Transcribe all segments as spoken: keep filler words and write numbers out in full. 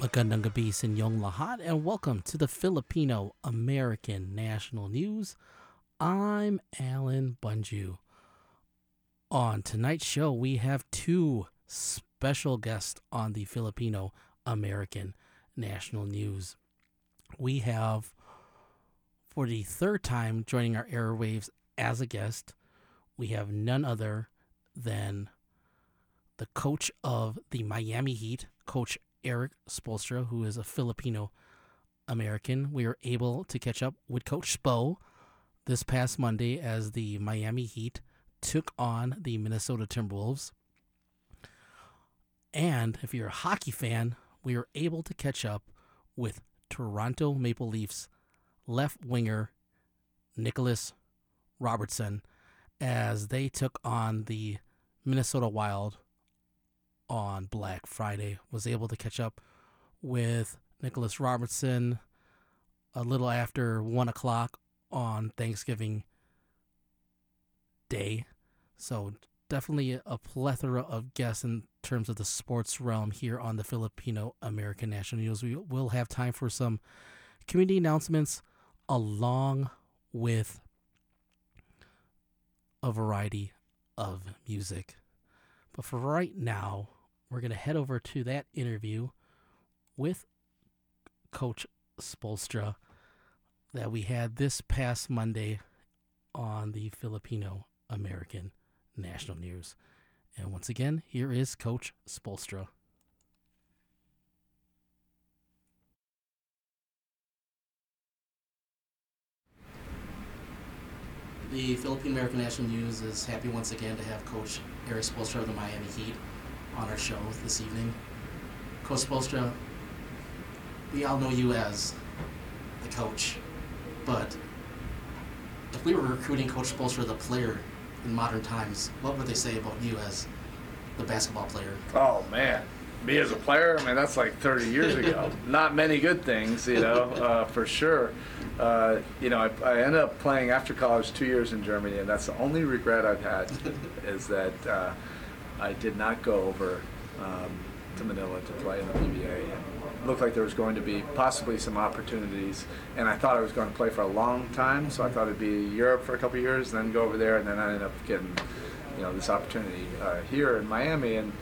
Magandang gabi sa inyong lahat and welcome to the Filipino American National News. I'm Alan Bunju. On tonight's show, we have two special guests on the Filipino American National News. We have, for the third time joining our airwaves as a guest, we have none other than the coach of the Miami Heat, Coach Erik Spoelstra, who is a Filipino American. We were able to catch up with Coach Spo this past Monday as the Miami Heat took on the Minnesota Timberwolves. And if you're a hockey fan, we were able to catch up with Toronto Maple Leafs left winger Nicholas Robertson as they took on the Minnesota Wild on Black Friday. Was able to catch up with Nicholas Robertson a little after one o'clock on Thanksgiving Day. So definitely a plethora of guests in terms of the sports realm here on the Filipino American National News. We will have time for some community announcements along with a variety of music. But for right now, we're going to head over to that interview with Coach Spoelstra that we had this past Monday on the Filipino American National News. And once again, here is Coach Spoelstra. The Filipino American National News is happy once again to have Coach Erik Spoelstra of the Miami Heat on our show this evening. Coach Spoelstra, we all know you as the coach, but if we were recruiting Coach Spoelstra, the player in modern times, what would they say about you as the basketball player? Oh, man. Me as a player, I mean, that's like thirty years ago. Not many good things, you know, uh, for sure. Uh, you know, I, I ended up playing after college two years in Germany, and that's the only regret I've had is that uh, I did not go over um, to Manila to play in the P B A. And it looked like there was going to be possibly some opportunities, and I thought I was going to play for a long time, so I thought it'd be Europe for a couple of years, and then go over there, and then I ended up getting, you know, this opportunity uh, here in Miami, and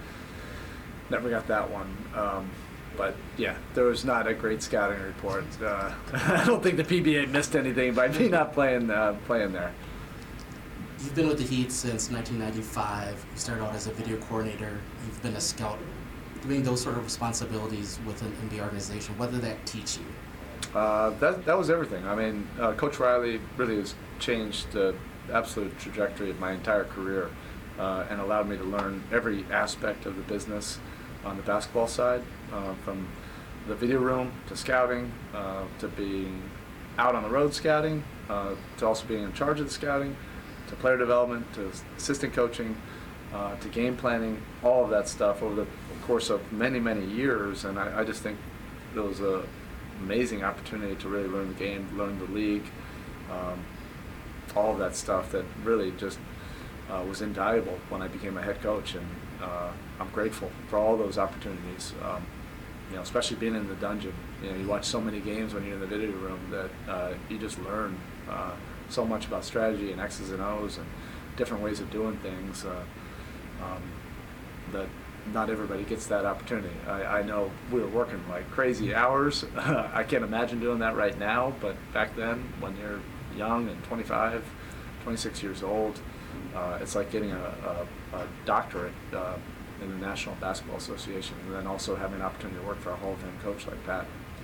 never got that one. Um, but yeah, there was not a great scouting report. Uh, I don't think the P B A missed anything by me not playing uh, playing there. You've been with the Heat since nineteen ninety-five. You started out as a video coordinator. You've been a scout. Doing those sort of responsibilities within in the organization, what did that teach you? Uh, that that was everything. I mean, uh, Coach Riley really has changed the absolute trajectory of my entire career uh, and allowed me to learn every aspect of the business on the basketball side, uh, from the video room to scouting, uh, to being out on the road scouting, uh, to also being in charge of the scouting, to player development, to assistant coaching, uh, to game planning, all of that stuff over the course of many, many years. And I, I just think it was an amazing opportunity to really learn the game, learn the league, um, all of that stuff that really just uh, was invaluable when I became a head coach. And uh, I'm grateful for all those opportunities. Um, you know, especially being in the dungeon. You know, you watch so many games when you're in the video room that uh, you just learn uh, so much about strategy and X's and O's and different ways of doing things uh, um, that not everybody gets that opportunity. I, I know we were working like crazy hours. I can't imagine doing that right now, but back then when you're young and twenty-five, twenty-six years old, uh, it's like getting a, a, a doctorate uh, in the National Basketball Association, and then also having an opportunity to work for a Hall of Fame coach like Pat.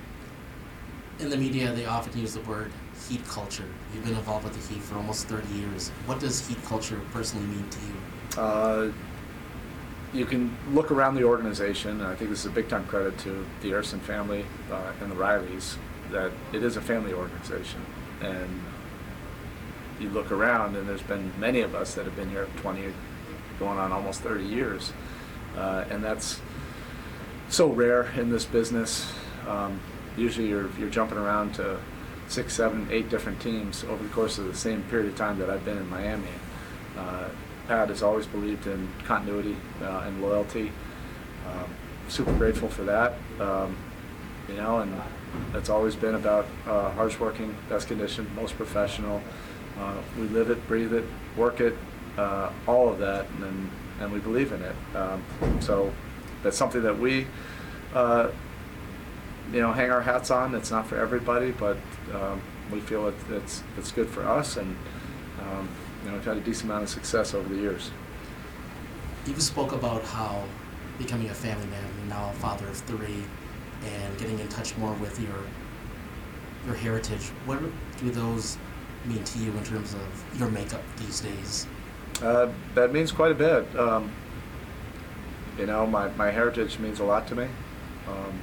In the media, they often use the word Heat culture. You've been involved with the Heat for almost thirty years. What does Heat culture personally mean to you? Uh, you can look around the organization, and I think this is a big-time credit to the Erson family uh, and the Rileys, that it is a family organization. And you look around, and there's been many of us that have been here twenty, going on almost thirty years. Uh, and that's so rare in this business. Um, usually you're, you're jumping around to six, seven, eight different teams over the course of the same period of time that I've been in Miami. Uh, Pat has always believed in continuity uh, and loyalty. Um, super grateful for that. Um, you know, and that's always been about uh, hardworking, best conditioned, most professional. Uh, we live it, breathe it, work it, uh, all of that, and and we believe in it. Um, so that's something that we, uh, you know, hang our hats on. It's not for everybody, but um, we feel it, it's it's good for us, and um, you know, we've had a decent amount of success over the years. You spoke about how becoming a family man, you're now a father of three, and getting in touch more with your your heritage. What do those mean to you in terms of your makeup these days? Uh, that means quite a bit. Um, you know, my, my heritage means a lot to me. Um,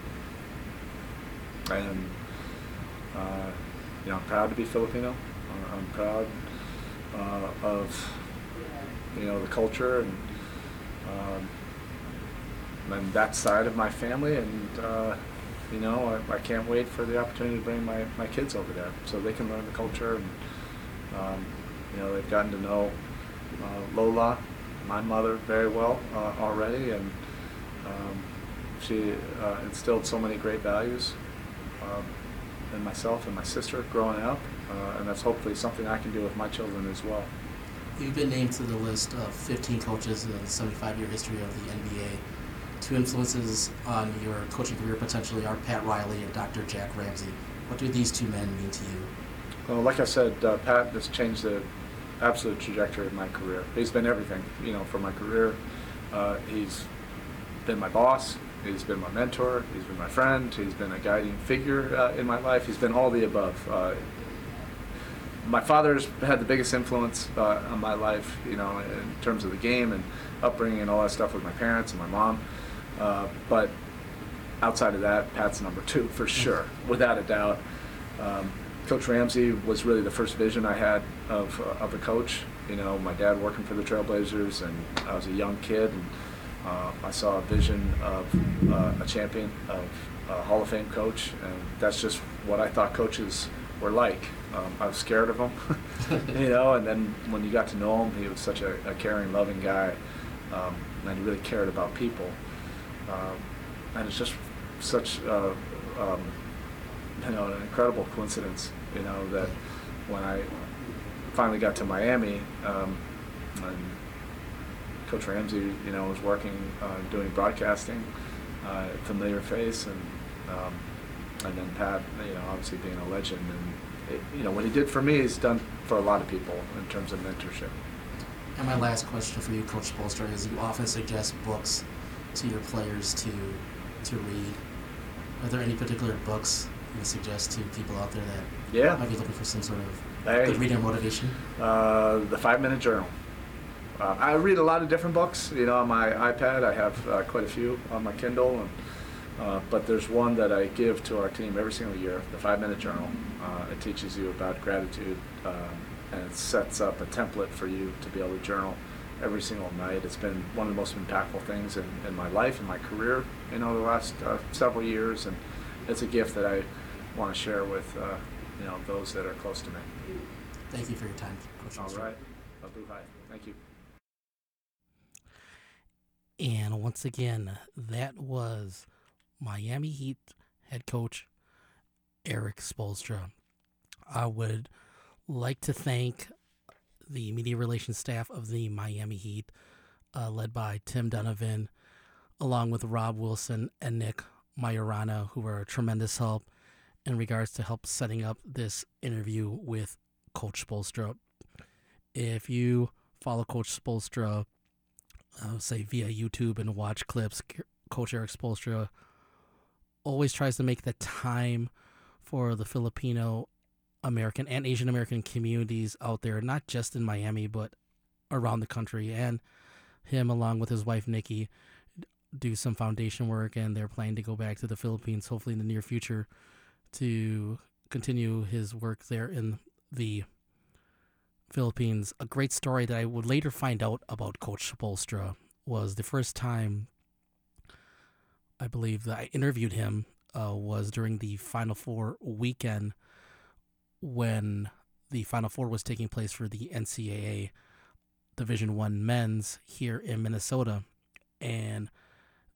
and, uh, you know, I'm proud to be Filipino. Uh, I'm proud uh, of, you know, the culture and, um, and that side of my family. And, uh, you know, I, I can't wait for the opportunity to bring my, my kids over there so they can learn the culture. And, um, you know, they've gotten to know uh, Lola, my mother, very well uh, already. And um, she uh, instilled so many great values um, in myself and my sister growing up. Uh, and that's hopefully something I can do with my children as well. You've been named to the list of fifteen coaches in the seventy-five year history of the N B A. Two influences on your coaching career potentially are Pat Riley and Doctor Jack Ramsay. What do these two men mean to you? Well, like I said, uh, Pat has changed the absolute trajectory of my career. He's been everything, you know, for my career. Uh, he's been my boss. He's been my mentor. He's been my friend. He's been a guiding figure uh, in my life. He's been all the above. Uh, my father's had the biggest influence uh, on my life, you know, in terms of the game and upbringing and all that stuff with my parents and my mom. Uh, but outside of that, Pat's number two for sure, without a doubt. Um, Coach Ramsay was really the first vision I had of uh, of a coach. You know, my dad working for the Trailblazers, and I was a young kid, and uh, I saw a vision of uh, a champion, of a Hall of Fame coach, and that's just what I thought coaches were like. Um, I was scared of him, you know, and then when you got to know him, he was such a, a caring, loving guy, um, and he really cared about people. Um, and it's just such uh, um, you know, an incredible coincidence, you know, that when I finally got to Miami, um, and Coach Ramsay, you know, was working, uh, doing broadcasting, uh, familiar face, and um, and then Pat, you know, obviously being a legend, and it, you know, what he did for me, he's done for a lot of people in terms of mentorship. And my last question for you, Coach Spoelstra, is you often suggest books to your players to to read. Are there any particular books you would suggest to people out there that yeah. might be looking for some sort of hey, good reading or motivation? Uh, the Five Minute Journal. Uh, I read a lot of different books. You know, on my iPad, I have uh, quite a few on my Kindle, and, uh, but there's one that I give to our team every single year, the Five Minute Journal. Uh, it teaches you about gratitude, um, and it sets up a template for you to be able to journal every single night. It's been one of the most impactful things in, in my life and my career, you know, the last uh, several years, and it's a gift that I want to share with, uh, you know, those that are close to me. Thank you for your time, Coach. All right. Abuhay. Thank you. And once again, that was Miami Heat head coach Erik Spoelstra. I would like to thank the media relations staff of the Miami Heat, uh, led by Tim Donovan, along with Rob Wilson and Nick Majorana, who were a tremendous help in regards to help setting up this interview with Coach Spoelstra. If you follow Coach Spoelstra, uh, say via YouTube and watch clips, Coach Erik Spoelstra always tries to make the time for the Filipino American and Asian American communities out there, not just in Miami, but around the country. And him, along with his wife, Nikki, do some foundation work, and they're planning to go back to the Philippines, hopefully in the near future, to continue his work there in the Philippines. A great story that I would later find out about Coach Spoelstra was the first time I believe that I interviewed him uh, was during the Final Four weekend, when the Final Four was taking place for the N C double A Division One men's here in Minnesota. And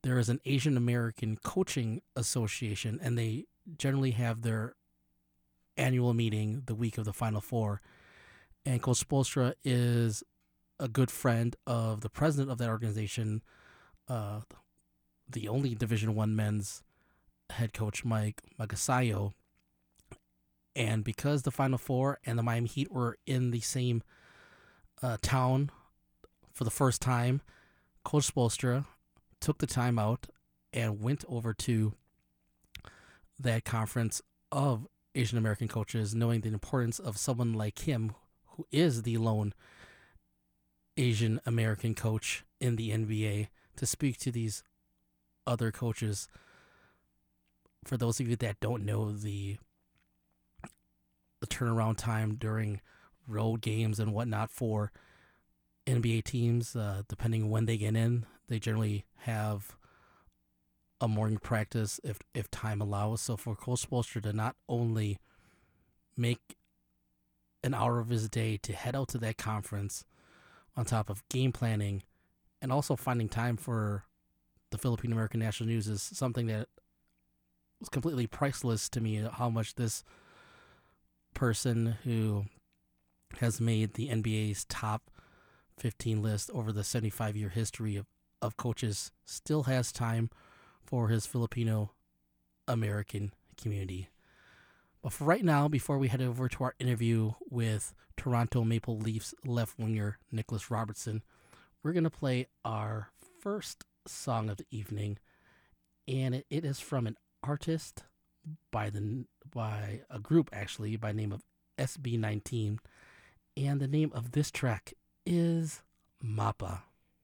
there is an Asian American Coaching Association, and they generally have their annual meeting the week of the Final Four. And Coach Spoelstra is a good friend of the president of that organization, uh, the only Division One men's head coach, Mike Magasayo. And because the Final Four and the Miami Heat were in the same uh, town for the first time, Coach Spoelstra took the time out and went over to that conference of Asian American coaches, knowing the importance of someone like him, who is the lone Asian American coach in the N B A, to speak to these other coaches. For those of you that don't know, the the turnaround time during road games and whatnot for N B A teams, uh, depending on when they get in, they generally have a morning practice if if time allows. So for Coach Spoelstra to not only make an hour of his day to head out to that conference, on top of game planning and also finding time for the Philippine American National News, is something that was completely priceless to me. How much this person who has made the N B A's top fifteen list over the seventy-five year history of, of coaches still has time for his Filipino American community. But for right now, before we head over to our interview with Toronto Maple Leafs left winger Nicholas Robertson, we're going to play our first song of the evening, and it, it is from an artist by the by a group actually by name of S B nineteen, and the name of this track is Mapa.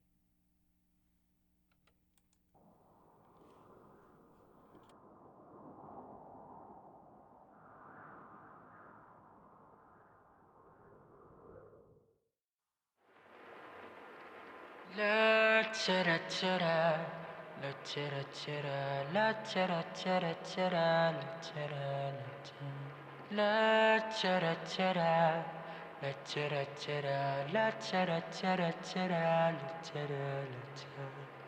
La chara chara, la chara chara, la chara chara chara, la chara la chara chara, la chara chara, la chara chara chara, la chara la chara.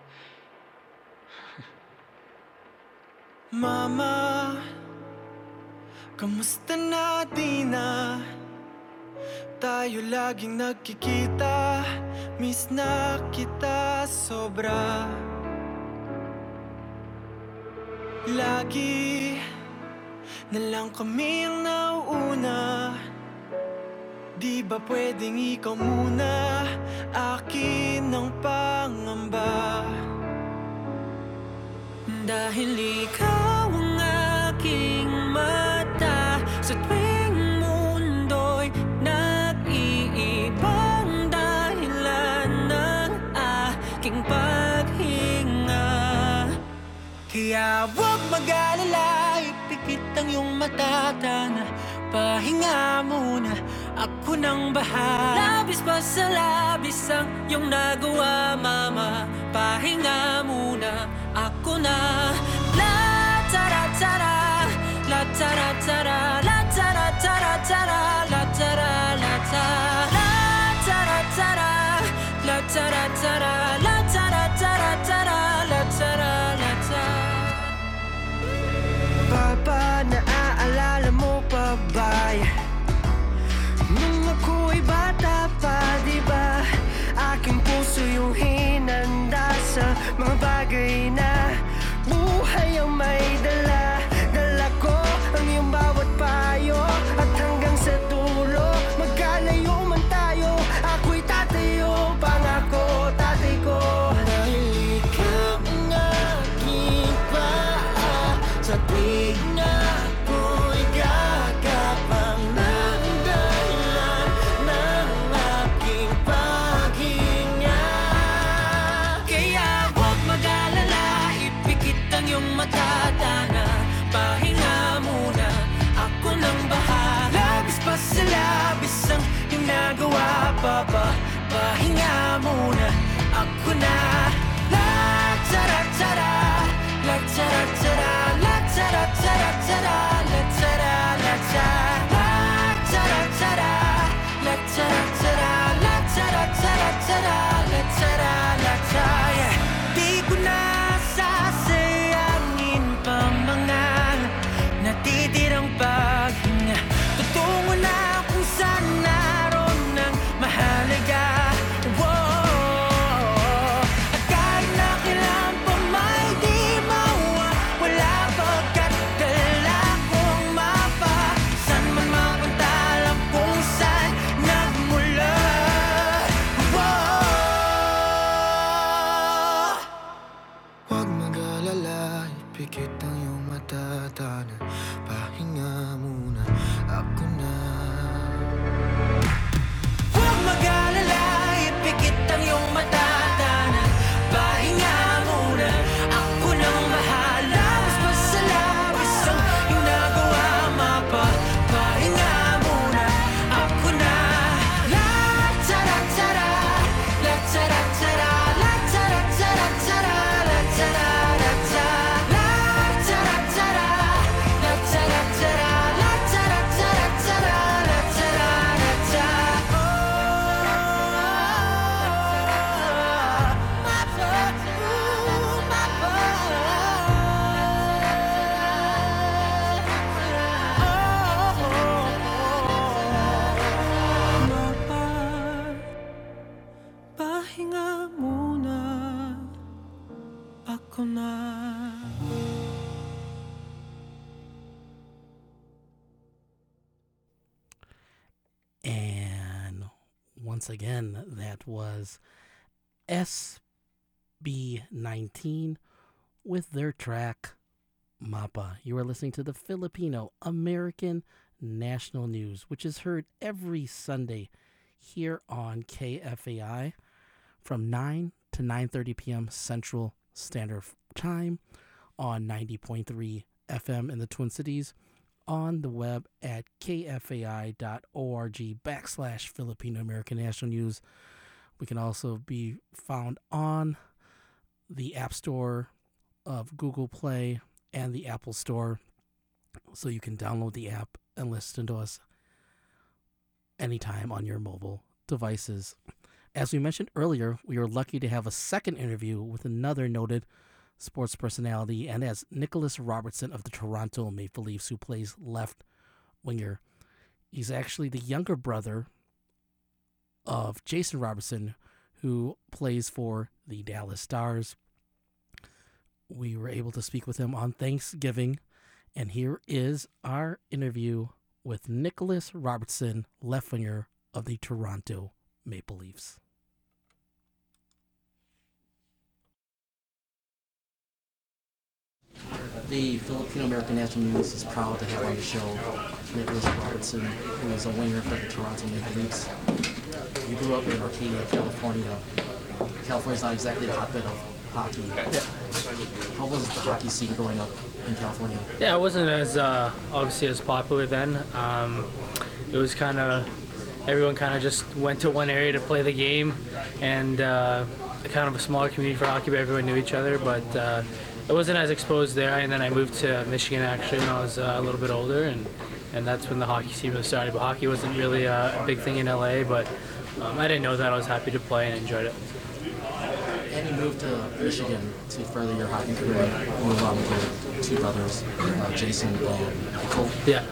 Mama, kamusta na di na? Tayo laging nagkikita, miss na kita sobra. Lagi na lang kami ang nauuna. Di ba pwedeng ikaw muna, akin ang pangamba? Dahil ikaw ang aking mata sa tuwing mundo'y nag-iibang dahilan ng aking paghinga. Kaya huwag mag-alala, ipikit ang iyong mata, tana, pahinga muna, ako nang bahala. Labis pa sa labis ang iyong nagawa, mama, pahinga muna, ako na. La tara tara, la tara tara, la tara tara tara, la tara la tara, la tara tara, la tara tara, la tara tara tara, la tara la tara. Papa, naaalala mo pa ba nung ako'y bata pa, diba? Aking puso yung hinanda sa mga bagay na buhay ang may dala. Dala ko ang iyong bawat payo, at hanggang sa dulo, magkalayo man tayo, ako'y tatayo, pangako tatay ko. Dahil ikaw ang aking paa, sa tuwing ako'y gagapang ng dahilan ng aking paghinga. Kaya huwag mag-alala, ipikit ang iyong mata, tana, pahinga muna, ako nang bahala. Labis pa sa labis ang iyong nagawa, papa, pahinga muna, ako na. La tara tara, la tara tara, la tara tara tara, la tara la tara, la tara tara, la tara tara, la tara tara tara, la tara la tara. Di ko na sa pikit ang iyong matatanan. Pahinga muna, ako na. Huwag mag-alala, ipikit ang iyong matatanan. Pahinga muna, ako nang bahala. Mas masalabis ang iyong nagawa, mapa. Pahinga muna, ako na. La-tara-tara, la-tara-tara, la-tara-tara-tara, la-tara-tara. La-tara-tara, la-tara-tara, la-tara-tara-tara, la-tara-tara. Pahinga muna, ako na. And once again, that was S B nineteen with their track Mapa. You are listening to the Filipino American National News, which is heard every Sunday here on K F A I from nine to nine thirty p.m. Central Standard Time on ninety point three F M in the Twin Cities, on the web at kfai.org backslash Filipino American National News. We can also be found on the App Store of Google Play and the Apple Store, so you can download the app and listen to us anytime on your mobile devices. As we mentioned earlier, we are lucky to have a second interview with another noted sports personality, and as Nicholas Robertson of the Toronto Maple Leafs, who plays left winger. He's actually the younger brother of Jason Robertson, who plays for the Dallas Stars. We were able to speak with him on Thanksgiving, and here is our interview with Nicholas Robertson, left winger of the Toronto Maple Leafs. The Filipino American National News is proud to have on the show Nicholas Robertson, who is a winger for the Toronto Maple Leafs. You grew up in Arcadia, California. California's not exactly a hotbed of hockey. Yeah. How was the hockey scene growing up in California? Yeah, it wasn't as uh, obviously as popular then. Um, it was kind of, everyone kind of just went to one area to play the game, and uh, kind of a smaller community for hockey, but everyone knew each other. But uh, it wasn't as exposed there, and then I moved to Michigan actually when I was uh, a little bit older, and, and that's when the hockey scene really started. But hockey wasn't really uh, a big thing in L A, but um, I didn't know that. I was happy to play and enjoyed it. And you moved to Michigan to further your hockey career, move on with your two brothers, uh, Jason and Michael. Yeah.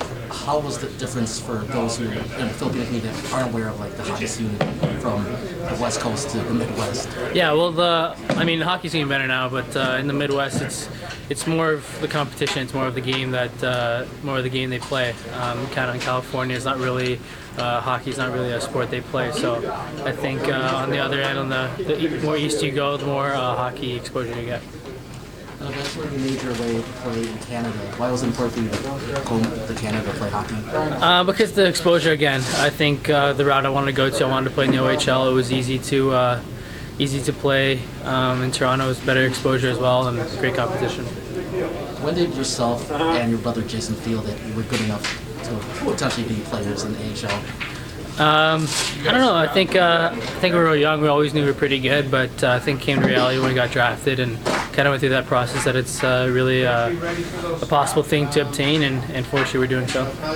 How was the difference for those who in the Filipino community that aren't aware of like the hockey scene from the West Coast to the Midwest? Yeah, well, the I mean, hockey's getting better now, but uh, in the Midwest, it's it's more of the competition. It's more of the game that uh, more of the game they play. Um, kind of in California, it's not really uh, hockey's not really a sport they play. So I think uh, on the other end, on the, the more east you go, the more uh, hockey exposure you get. Uh, that's where you made your way to play in Canada. Why was it important for you to go to Canada to play hockey? Uh, because the exposure again. I think uh, the route I wanted to go to, I wanted to play in the O H L. It was easy to uh, easy to play um, in Toronto. It was better exposure as well and great competition. When did yourself and your brother Jason feel that you were good enough to potentially be players in the A H L? Um, I don't know. I think uh, I think we were young. We always knew we were pretty good, but uh, I think it came to reality when we got drafted and kind of went through that process that it's uh, really uh, a possible thing to obtain, and, and fortunately we're doing so. How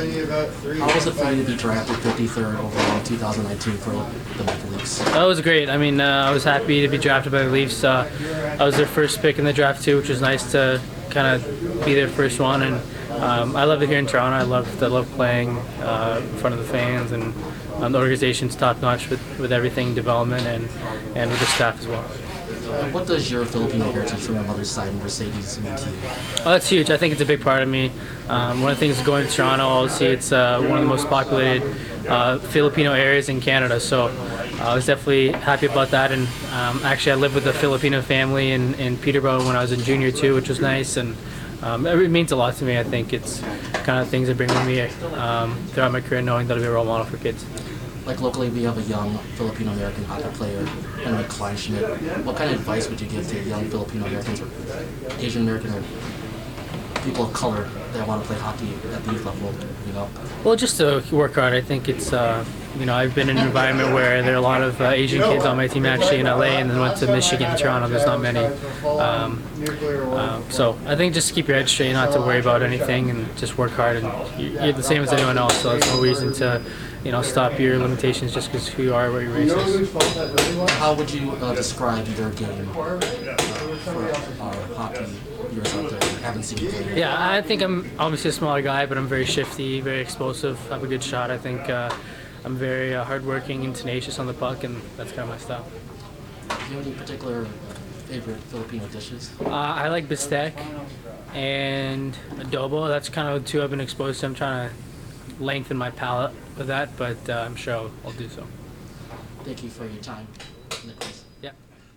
was it for you to be drafted fifty-third overall in two thousand nineteen for the Maple Leafs? That was great. I mean, uh, I was happy to be drafted by the Leafs. Uh, I was their first pick in the draft too, which was nice to kind of be their first one. And um, I love it here in Toronto. I love I love playing uh, in front of the fans, and um, the organization's top notch with, with everything development and, and with the staff as well. What does your Filipino heritage from your mother's side, Mercedes, mean to you? Oh, that's huge. I think it's a big part of me. Um, one of the things going to Toronto, obviously, it's uh, one of the most populated uh, Filipino areas in Canada. So I was definitely happy about that. And um, actually, I lived with a Filipino family in, in Peterborough when I was in junior too, which was nice. And um, it means a lot to me. I think it's kind of things that bring with me um, throughout my career, knowing that I'll be a role model for kids. Like locally, we have a young Filipino-American hockey player, Henry Kleinschmidt. What kind of advice would you give to young Filipino-Americans or Asian-American or people of color that want to play hockey at the youth level? You know? Well, just to work hard. I think it's, uh, you know, I've been in an environment where there are a lot of uh, Asian kids on my team actually in L A, and then went to Michigan and Toronto. There's not many. Um, uh, so I think just keep your head straight, not to worry about anything, and just work hard. And you're the same as anyone else, so there's no reason to, you know, stop your limitations just because who you are, what your race is. How would you uh, describe your game uh, for uh, hockey viewers out there who haven't seen you play? Yeah, I think I'm obviously a smaller guy, but I'm very shifty, very explosive, have a good shot. I think uh, I'm very uh, hardworking and tenacious on the puck, and that's kind of my style. Do you have any particular favorite Filipino dishes? Uh, I like bistec and adobo. That's kind of the two I've been exposed to. I'm trying to lengthen my palate with that, but uh, I'm sure I'll, I'll do so. Thank you for your time, Nicholas. Yeah.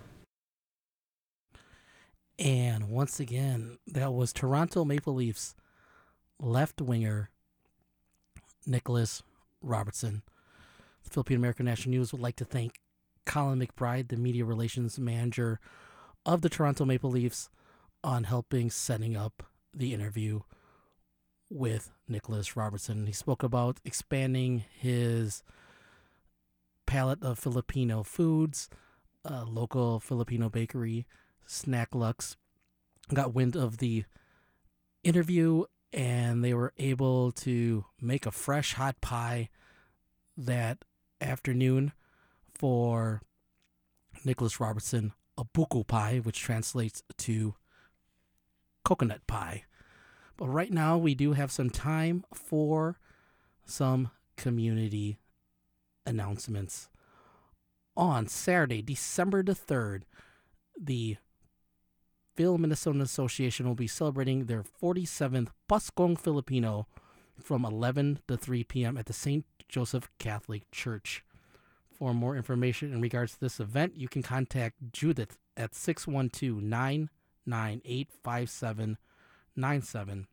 And once again, that was Toronto Maple Leafs left winger Nicholas Robertson. The Philippine American National News would like to thank Colin McBride, the media relations manager of the Toronto Maple Leafs, on helping setting up the interview with Nicholas Robertson. He spoke about expanding his palette of Filipino foods, a local Filipino bakery, Snack Lux, got wind of the interview, and they were able to make a fresh hot pie that afternoon for Nicholas Robertson, a buko pie, which translates to coconut pie. But right now, we do have some time for some community announcements. On Saturday, December the third, the Phil Minnesota Association will be celebrating their forty-seventh Paskong Filipino from eleven to three p.m. at the Saint Joseph Catholic Church. For more information in regards to this event, you can contact Judith at six one two, nine nine eight, five seven nine seven.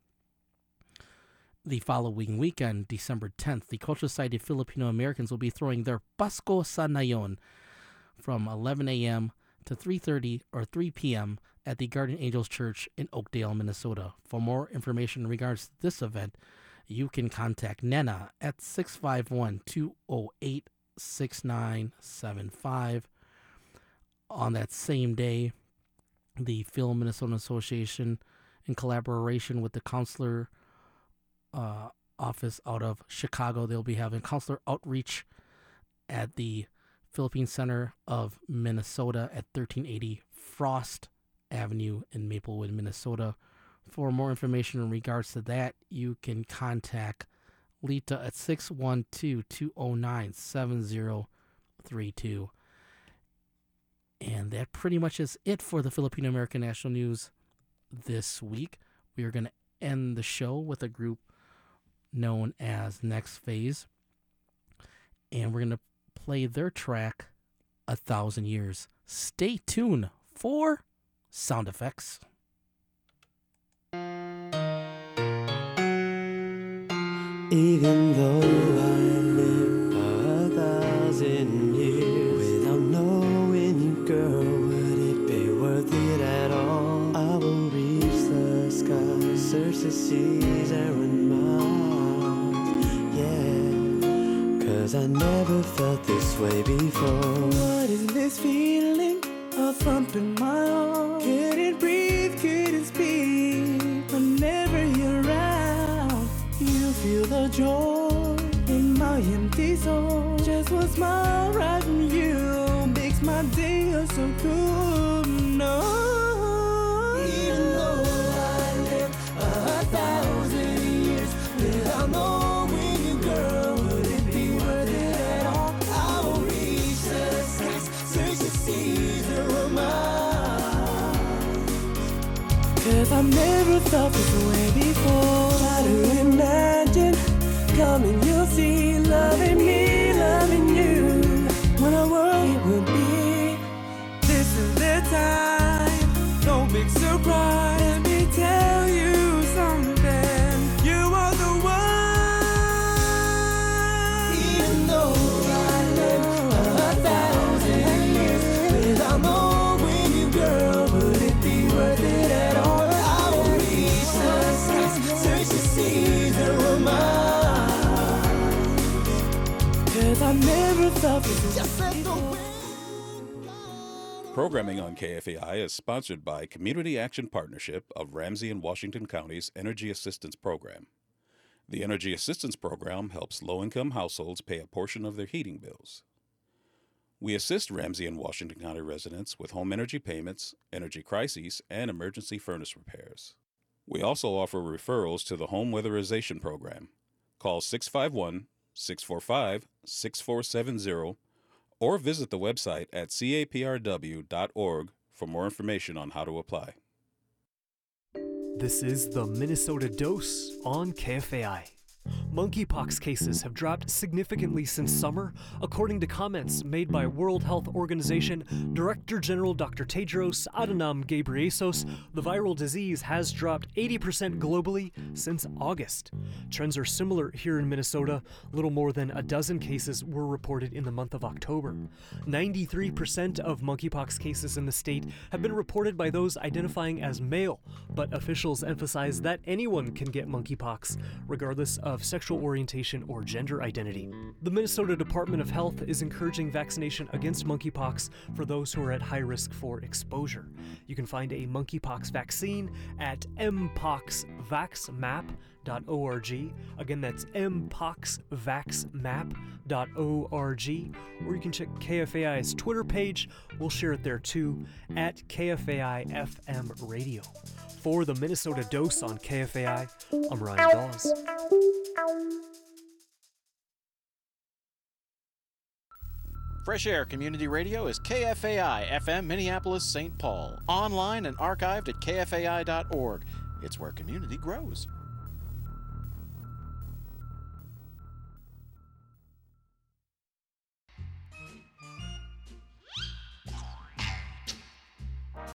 The following weekend, December tenth, the Cultural Society of Filipino Americans will be throwing their Pasko sa Nayon from eleven a.m. to three thirty or three p.m. at the Guardian Angels Church in Oakdale, Minnesota. For more information in regards to this event, you can contact Nena at six five one, two oh eight, six nine seven five. On that same day, the Phil Minnesota Association, in collaboration with the Counselor uh, Office out of Chicago, they'll be having counselor outreach at the Philippine Center of Minnesota at thirteen eighty Frost Avenue in Maplewood, Minnesota. For more information in regards to that, you can contact Lita at six one two, two oh nine, seven oh three two. And that pretty much is it for the Filipino American National News this week. We are going to end the show with a group known as Next Phase. And we're going to play their track, A Thousand Years. Stay tuned for sound effects. Even though I live a thousand years without knowing you, girl, would it be worth it at all? I will reach the sky, search the seas and run miles, yeah, cause I never felt this way before. What is this feeling of thumping my heart? Couldn't breathe, couldn't speak. Whenever you're around, you feel the joy in my empty soul. Just one smile right from you makes my day so cool. No, even though I live a thousand years without knowing you, girl, would it be worth it at all? I will reach the skies, search the seas and run miles, cause I've never felt this way before. Try to imagine, come and you'll see, loving me, loving you. what our world would be. This is the time, no big surprise. Let me tell you something, you are the one. Even though I lived a thousand years without knowing you, girl, would it be worth it at all? I will reach the skies, search the seas that were mine, 'cause I never felt this just like the way. Programming on K F A I is sponsored by Community Action Partnership of Ramsey and Washington County's Energy Assistance Program. The Energy Assistance Program helps low-income households pay a portion of their heating bills. We assist Ramsey and Washington County residents with home energy payments, energy crises, and emergency furnace repairs. We also offer referrals to the Home Weatherization Program. Call six five one, six four five, six four seven zero or visit the website at c a p r w dot org for more information on how to apply. This is the Minnesota Dose on K F A I. Monkeypox cases have dropped significantly since summer, according to comments made by World Health Organization Director General Doctor Tedros Adhanom Ghebreyesus. The viral disease has dropped eighty percent globally since August. Trends are similar here in Minnesota. Little more than a dozen cases were reported in the month of October. ninety-three percent of monkeypox cases in the state have been reported by those identifying as male, but officials emphasize that anyone can get monkeypox, regardless of of sexual orientation or gender identity. The Minnesota Department of Health is encouraging vaccination against monkeypox for those who are at high risk for exposure. You can find a monkeypox vaccine at m pox vax map dot org. Again, that's m pox vax map dot org. Or you can check K F A I's Twitter page. We'll share it there too, at K F A I F M Radio. For the Minnesota Dose on K F A I, I'm Ryan Dawes. Fresh Air Community Radio is K F A I F M Minneapolis, Saint Paul. Online and archived at K F A I dot org. It's where community grows.